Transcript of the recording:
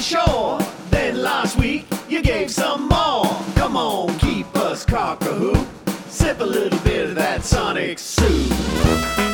shore. Then last week you gave some more. Come on, keep us cock-a-hoop. Sip a little bit of that Sonic soup.